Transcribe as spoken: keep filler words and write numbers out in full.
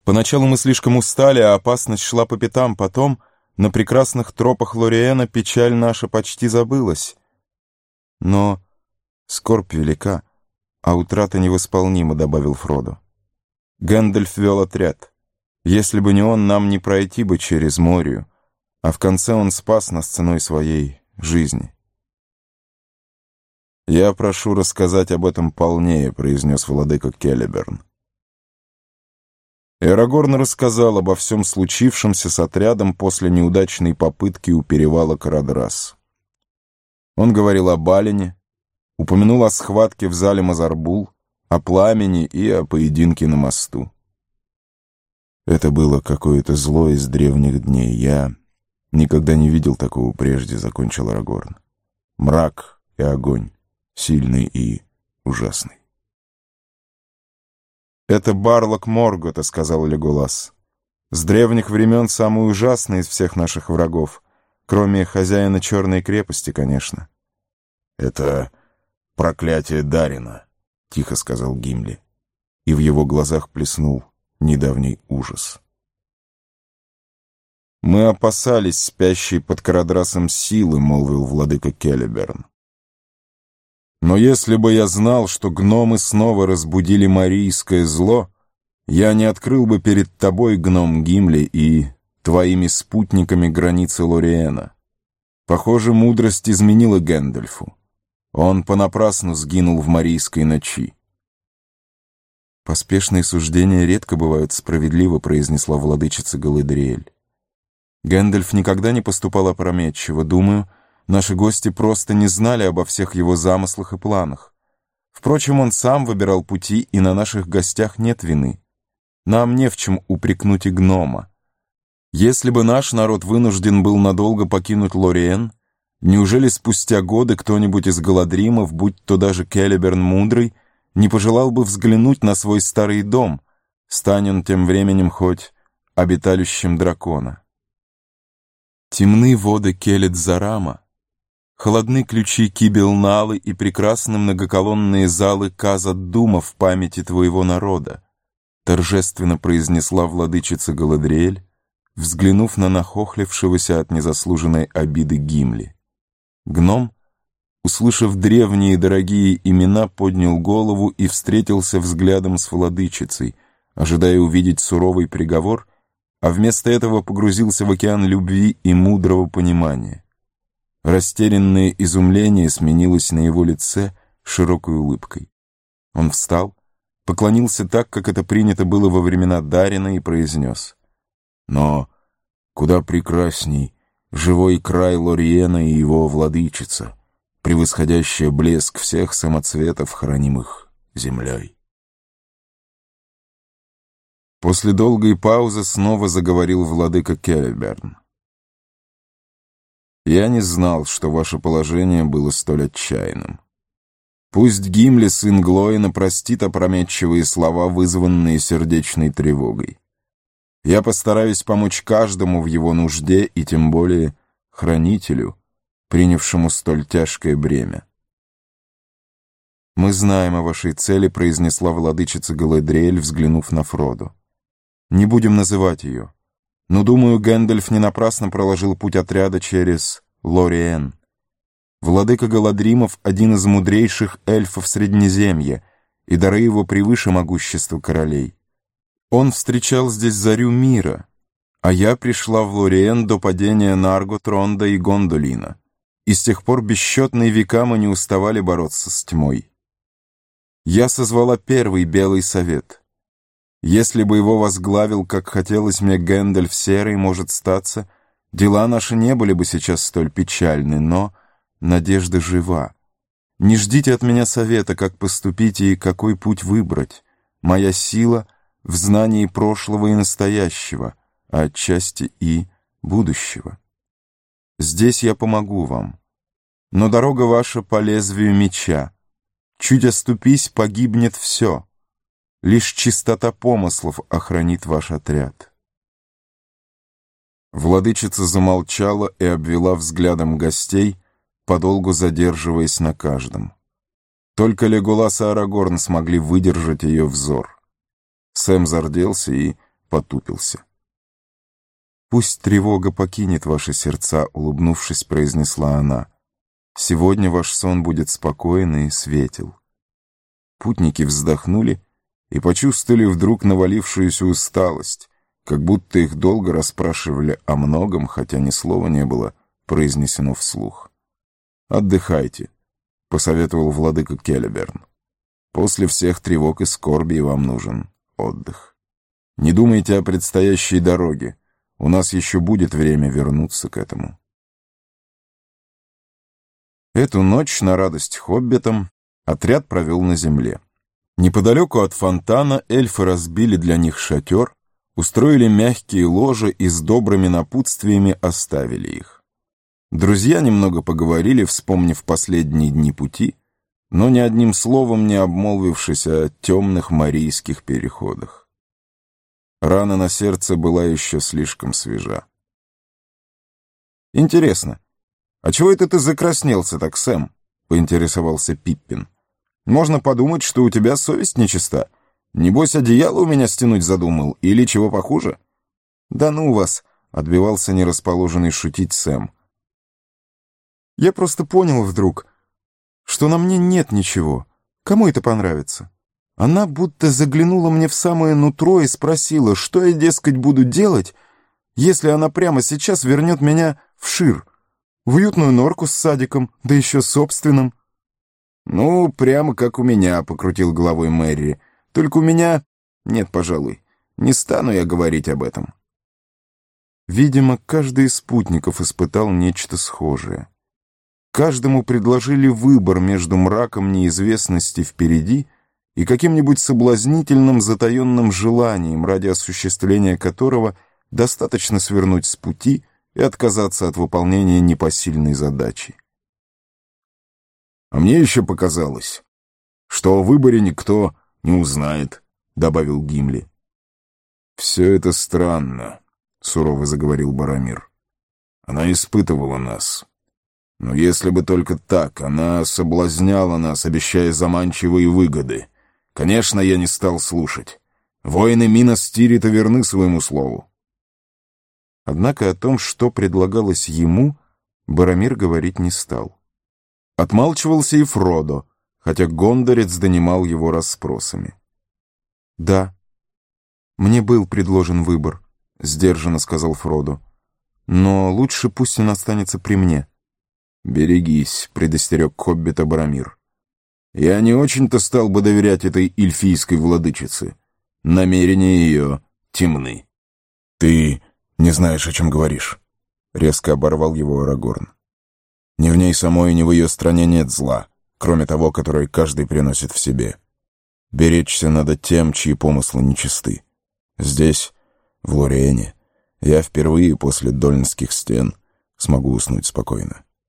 Поначалу мы слишком устали, а опасность шла по пятам. Потом на прекрасных тропах Лориэна печаль наша почти забылась. Но скорбь велика, а утрата невосполнима, — добавил Фродо. Гэндальф вел отряд. Если бы не он, нам не пройти бы через Морию, а в конце он спас нас ценой своей жизни. «Я прошу рассказать об этом полнее», — произнес владыка Келеберн. Эрагорн рассказал обо всем случившемся с отрядом после неудачной попытки у перевала Карадрас. Он говорил о Балине, упомянул о схватке в зале Мазарбул, о пламени и о поединке на мосту. «Это было какое-то зло из древних дней. Я никогда не видел такого прежде», — закончил Арагорн. «Мрак и огонь, сильный и ужасный». «Это Барлок Моргота», — сказал Леголас. «С древних времен самый ужасный из всех наших врагов, кроме хозяина Черной крепости, конечно». «Это проклятие Дарина», — тихо сказал Гимли, и в его глазах плеснул недавний ужас. «Мы опасались спящей под Карадрасом силы», — молвил владыка Келеберн. «Но если бы я знал, что гномы снова разбудили марийское зло, я не открыл бы перед тобой, гном Гимли, и твоими спутниками границы Лориэна. Похоже, мудрость изменила Гэндальфу. Он понапрасну сгинул в марийской ночи». «Поспешные суждения редко бывают справедливо», — произнесла владычица Галадриэль. «Гэндальф никогда не поступал опрометчиво. Думаю, наши гости просто не знали обо всех его замыслах и планах. Впрочем, он сам выбирал пути, и на наших гостях нет вины. Нам не в чем упрекнуть и гнома. Если бы наш народ вынужден был надолго покинуть Лориэн, неужели спустя годы кто-нибудь из Галадримов, будь то даже Келеберн Мудрый, не пожелал бы взглянуть на свой старый дом, стань он тем временем хоть обиталищем дракона? Темны воды Келет-Зарама, холодны ключи Кибелналы и прекрасны многоколонные залы Казад-Дума в памяти твоего народа, торжественно произнесла владычица Галадриэль, взглянув на нахохлившегося от незаслуженной обиды Гимли. Гном, услышав древние дорогие имена, поднял голову и встретился взглядом с владычицей, ожидая увидеть суровый приговор, а вместо этого погрузился в океан любви и мудрого понимания. Растерянное изумление сменилось на его лице широкой улыбкой. Он встал, поклонился так, как это принято было во времена Дарина, и произнес: «Но куда прекрасней живой край Лориэна и его владычица, превосходящая блеск всех самоцветов, хранимых землей». После долгой паузы снова заговорил владыка Келеберн. «Я не знал, что ваше положение было столь отчаянным. Пусть Гимли, сын Глоина, простит опрометчивые слова, вызванные сердечной тревогой. Я постараюсь помочь каждому в его нужде, и тем более хранителю, принявшему столь тяжкое бремя». «Мы знаем о вашей цели», — произнесла владычица Галадриэль, взглянув на Фродо. «Не будем называть ее. Но, думаю, Гэндальф не напрасно проложил путь отряда через Лориэн. Владыка Галадримов — один из мудрейших эльфов Среднеземья, и дары его превыше могущества королей. Он встречал здесь зарю мира, а я пришла в Лориэн до падения Нарго, Тронда и Гондолина, и с тех пор бесчетные века мы не уставали бороться с тьмой. Я созвала первый Белый Совет. Если бы его возглавил, как хотелось мне, Гэндальф Серый, может статься, дела наши не были бы сейчас столь печальны, но надежда жива. Не ждите от меня совета, как поступить и какой путь выбрать. Моя сила в знании прошлого и настоящего, а отчасти и будущего. Здесь я помогу вам. Но дорога ваша по лезвию меча. Чуть оступись, погибнет все. Лишь чистота помыслов охранит ваш отряд». Владычица замолчала и обвела взглядом гостей, подолгу задерживаясь на каждом. Только Леголас и Арагорн смогли выдержать ее взор. Сэм зарделся и потупился. «Пусть тревога покинет ваши сердца», — улыбнувшись, произнесла она. «Сегодня ваш сон будет спокоен и светел». Путники вздохнули и почувствовали вдруг навалившуюся усталость, как будто их долго расспрашивали о многом, хотя ни слова не было произнесено вслух. «Отдыхайте», — посоветовал владыка Келеберн. «После всех тревог и скорби вам нужен отдых. Не думайте о предстоящей дороге. У нас еще будет время вернуться к этому». Эту ночь, на радость хоббитам, отряд провел на земле. Неподалеку от фонтана эльфы разбили для них шатер, устроили мягкие ложа и с добрыми напутствиями оставили их. Друзья немного поговорили, вспомнив последние дни пути, но ни одним словом не обмолвившись о темных марийских переходах. Рана на сердце была еще слишком свежа. «Интересно, а чего это ты закраснелся так, Сэм?» — поинтересовался Пиппин. «Можно подумать, что у тебя совесть нечиста. Небось, одеяло у меня стянуть задумал, или чего похуже?» «Да ну вас!» — отбивался нерасположенный шутить Сэм. «Я просто понял вдруг, что на мне нет ничего. Кому это понравится? Она будто заглянула мне в самое нутро и спросила, что я, дескать, буду делать, если она прямо сейчас вернет меня в Шир, в уютную норку с садиком, да еще собственным». «Ну, прямо как у меня», — покрутил головой Мэри. «Только у меня... Нет, пожалуй, не стану я говорить об этом». Видимо, каждый из спутников испытал нечто схожее. Каждому предложили выбор между мраком неизвестности впереди и каким-нибудь соблазнительным затаенным желанием, ради осуществления которого достаточно свернуть с пути и отказаться от выполнения непосильной задачи. «А мне еще показалось, что о выборе никто не узнает», — добавил Гимли. «Все это странно», — сурово заговорил Боромир. «Она испытывала нас. Но если бы только так, она соблазняла нас, обещая заманчивые выгоды. Конечно, я не стал слушать. Воины Минас Тирита верны своему слову». Однако о том, что предлагалось ему, Боромир говорить не стал. Отмалчивался и Фродо, хотя Гондорец донимал его расспросами. «Да, мне был предложен выбор», — сдержанно сказал Фродо. «Но лучше пусть он останется при мне». «Берегись», — предостерег хоббита Боромир. «Я не очень-то стал бы доверять этой эльфийской владычице. Намерения ее темны». «Ты не знаешь, о чем говоришь», — резко оборвал его Арагорн. «Ни в ней самой, ни в ее стране нет зла, кроме того, которое каждый приносит в себе. Беречься надо тем, чьи помыслы нечисты. Здесь, в Лориэне, я впервые после Дольнских стен смогу уснуть спокойно».